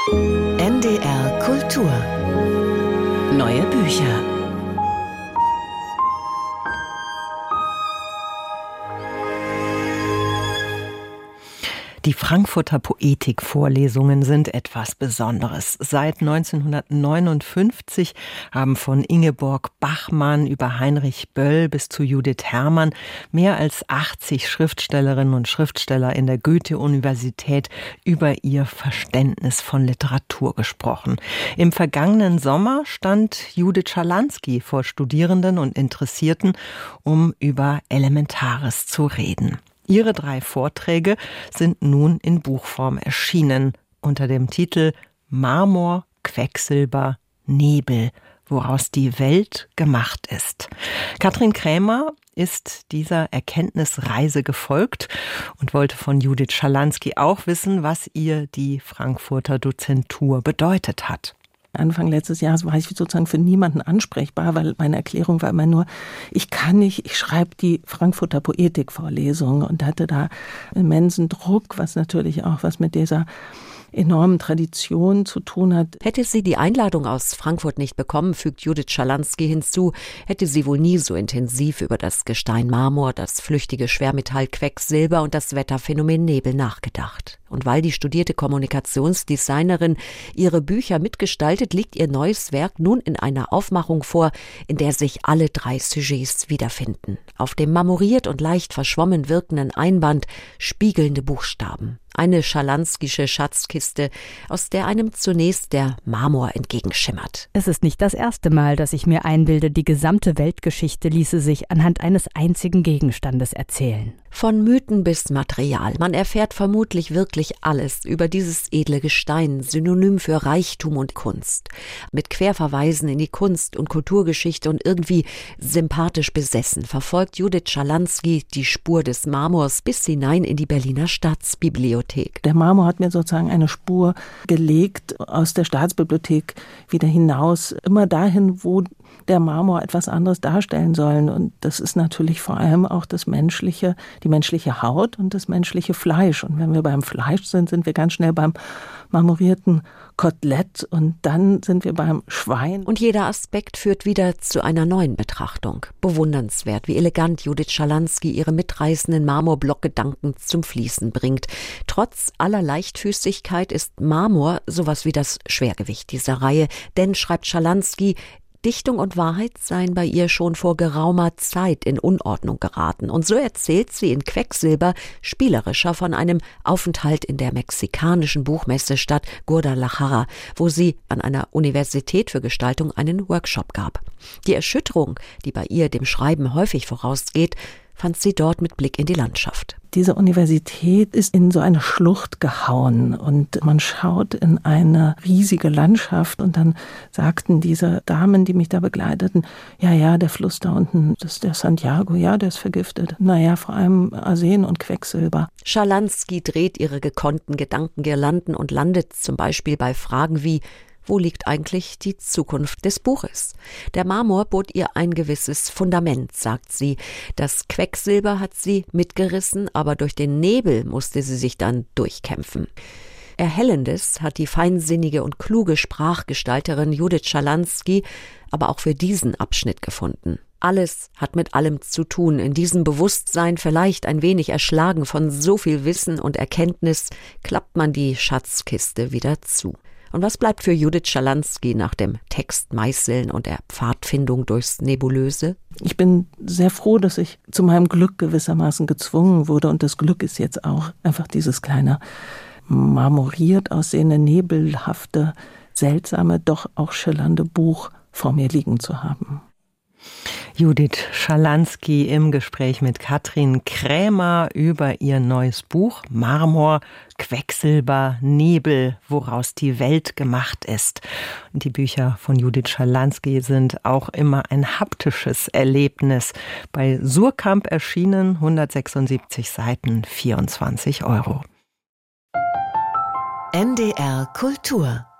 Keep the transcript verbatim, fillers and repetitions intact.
N D R Kultur. Neue Bücher. Die Frankfurter Poetikvorlesungen sind etwas Besonderes. Seit neunzehnhundertneunundfünfzig haben von Ingeborg Bachmann über Heinrich Böll bis zu Judith Herrmann mehr als achtzig Schriftstellerinnen und Schriftsteller in der Goethe-Universität über ihr Verständnis von Literatur gesprochen. Im vergangenen Sommer stand Judith Schalansky vor Studierenden und Interessierten, um über Elementares zu reden. Ihre drei Vorträge sind nun in Buchform erschienen, unter dem Titel Marmor, Quecksilber, Nebel, woraus die Welt gemacht ist. Katrin Krämer ist dieser Erkenntnisreise gefolgt und wollte von Judith Schalansky auch wissen, was ihr die Frankfurter Dozentur bedeutet hat. Anfang letztes Jahres war ich sozusagen für niemanden ansprechbar, weil meine Erklärung war immer nur, ich kann nicht, ich schreibe die Frankfurter Poetikvorlesung und hatte da immensen Druck, was natürlich auch was mit dieser enormen Tradition zu tun hat. Hätte sie die Einladung aus Frankfurt nicht bekommen, fügt Judith Schalansky hinzu, hätte sie wohl nie so intensiv über das Gestein Marmor, das flüchtige Schwermetall Quecksilber und das Wetterphänomen Nebel nachgedacht. Und weil die studierte Kommunikationsdesignerin ihre Bücher mitgestaltet, liegt ihr neues Werk nun in einer Aufmachung vor, in der sich alle drei Sujets wiederfinden. Auf dem marmoriert und leicht verschwommen wirkenden Einband spiegelnde Buchstaben. Eine schalanskysche Schatzkiste, aus der einem zunächst der Marmor entgegenschimmert. Es ist nicht das erste Mal, dass ich mir einbilde, die gesamte Weltgeschichte ließe sich anhand eines einzigen Gegenstandes erzählen. Von Mythen bis Material. Man erfährt vermutlich wirklich alles über dieses edle Gestein, Synonym für Reichtum und Kunst. Mit Querverweisen in die Kunst- und Kulturgeschichte und irgendwie sympathisch besessen verfolgt Judith Schalansky die Spur des Marmors bis hinein in die Berliner Staatsbibliothek. Der Marmor hat mir sozusagen eine Spur gelegt aus der Staatsbibliothek wieder hinaus, immer dahin, wo der Marmor etwas anderes darstellen soll. Und das ist natürlich vor allem auch das menschliche, die menschliche Haut und das menschliche Fleisch. Und wenn wir beim Fleisch sind, sind wir ganz schnell beim marmorierten Kotelett und dann sind wir beim Schwein. Und jeder Aspekt führt wieder zu einer neuen Betrachtung. Bewundernswert, wie elegant Judith Schalansky ihre mitreißenden Marmorblockgedanken zum Fließen bringt. Trotz aller Leichtfüßigkeit ist Marmor sowas wie das Schwergewicht dieser Reihe. Denn, schreibt Schalansky, Dichtung und Wahrheit seien bei ihr schon vor geraumer Zeit in Unordnung geraten. Und so erzählt sie in Quecksilber spielerischer von einem Aufenthalt in der mexikanischen Buchmessestadt Guadalajara, wo sie an einer Universität für Gestaltung einen Workshop gab. Die Erschütterung, die bei ihr dem Schreiben häufig vorausgeht, fand sie dort mit Blick in die Landschaft. Diese Universität ist in so eine Schlucht gehauen und man schaut in eine riesige Landschaft und dann sagten diese Damen, die mich da begleiteten, ja, ja, der Fluss da unten, das ist der Santiago, ja, der ist vergiftet. Naja, vor allem Arsen und Quecksilber. Schalansky dreht ihre gekonnten Gedankengirlanden und landet zum Beispiel bei Fragen wie: Wo liegt eigentlich die Zukunft des Buches? Der Marmor bot ihr ein gewisses Fundament, sagt sie. Das Quecksilber hat sie mitgerissen, aber durch den Nebel musste sie sich dann durchkämpfen. Erhellendes hat die feinsinnige und kluge Sprachgestalterin Judith Schalansky aber auch für diesen Abschnitt gefunden. Alles hat mit allem zu tun. In diesem Bewusstsein, vielleicht ein wenig erschlagen von so viel Wissen und Erkenntnis, klappt man die Schatzkiste wieder zu. Und was bleibt für Judith Schalansky nach dem Textmeißeln und der Pfadfindung durchs Nebulöse? Ich bin sehr froh, dass ich zu meinem Glück gewissermaßen gezwungen wurde. Und das Glück ist jetzt auch einfach dieses kleine, marmoriert aussehende, nebelhafte, seltsame, doch auch schillernde Buch vor mir liegen zu haben. Judith Schalansky im Gespräch mit Katrin Krämer über ihr neues Buch Marmor, Quecksilber, Nebel, woraus die Welt gemacht ist. Und die Bücher von Judith Schalansky sind auch immer ein haptisches Erlebnis. Bei Suhrkamp erschienen, hundertsechsundsiebzig Seiten, vierundzwanzig Euro. N D R Kultur